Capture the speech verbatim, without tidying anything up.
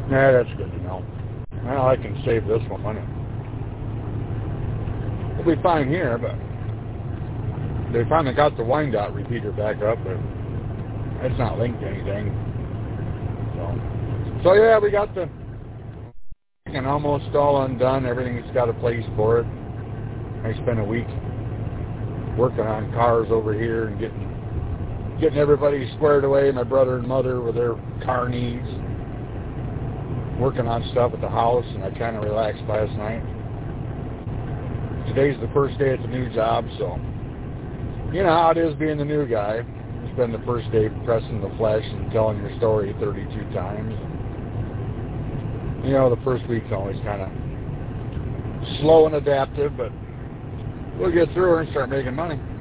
Yeah, that's good to know. Well, I can save this one money. We'll be fine here, but they finally got the Wyandotte repeater back up, but it's not linked to anything. So, so yeah, we got the and almost all undone. Everything's got a place for it. I spent a week working on cars over here and getting getting everybody squared away. My brother and mother with their car needs. Working on stuff at the house, and I kind of relaxed last night. Today's the first day at the new job, so you know how it is being the new guy. It's been the first day pressing the flesh and telling your story thirty-two times. You know, the first week's always kind of slow and adaptive, but we'll get through her and start making money.